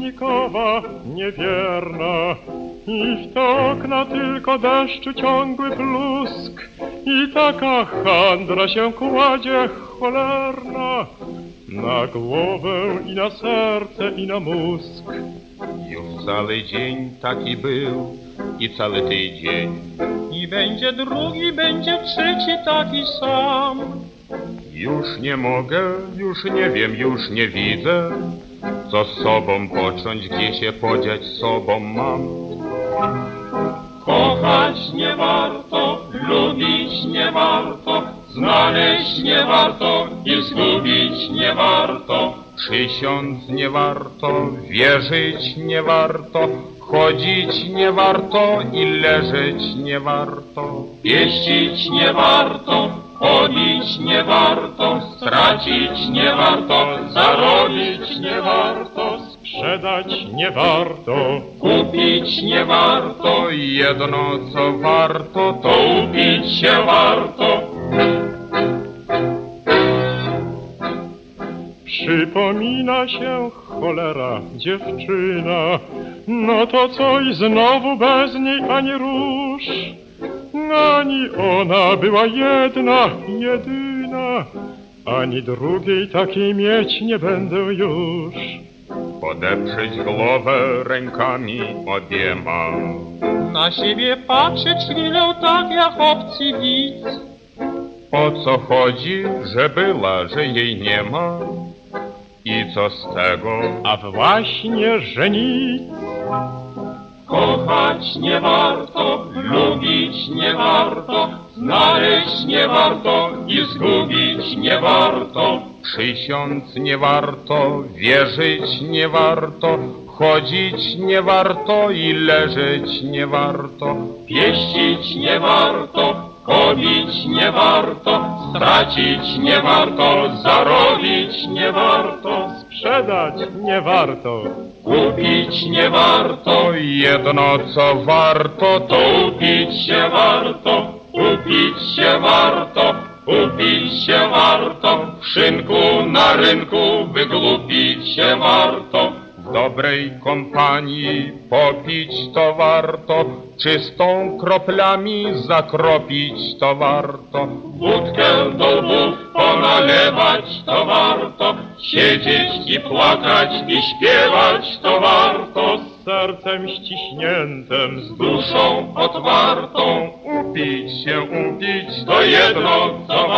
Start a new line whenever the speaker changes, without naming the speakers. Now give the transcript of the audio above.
niewolnikowa, niewierna. I w te okna tylko deszczu ciągły plusk i taka handra się kładzie cholerna na głowę i na serce i na mózg.
Już cały dzień taki był i cały tydzień. I będzie drugi, będzie trzeci taki sam. Już nie mogę, już nie wiem, już nie widzę, co z sobą począć, gdzie się podziać sobą mam.
Kochać nie warto, lubić nie warto, znaleźć nie warto i zgubić nie warto.
Przysiąc nie warto, wierzyć nie warto, chodzić nie warto i leżeć nie warto.
Pieścić nie warto, pobić nie warto, stracić nie warto, zarobić nie warto,
sprzedać nie warto,
kupić nie warto,
jedno co warto,
to upić się warto.
Przypomina się cholera dziewczyna, no to coś znowu bez niej ani rusz. Ani ona była jedna, jedyna, ani drugiej takiej mieć nie będę już.
Podeprzeć głowę rękami obiema,
Na siebie patrzeć chwilę tak jak obcy widz.
o co chodzi, że była, że jej nie ma? I co z tego?
A właśnie, że nic.
Kochać nie warto, lubić nie warto, znaleźć nie warto i zgubić nie warto.
Przysiąc nie warto, wierzyć nie warto, chodzić nie warto i leżeć nie warto.
Pieścić nie warto, pobić nie warto, stracić nie warto, zarobić nie warto,
Sprzedać nie warto,
kupić nie warto,
jedno co warto,
to upić się warto, upić się warto, upić się warto, w szynku na rynku wygłupić się warto.
w dobrej kompanii popić to warto, czystą kroplami zakropić to warto.
Wódkę do łbów ponalewać to warto, siedzieć i płakać i śpiewać to warto,
z sercem ściśniętym,
z duszą otwartą,
Upić się, upić
to jedno co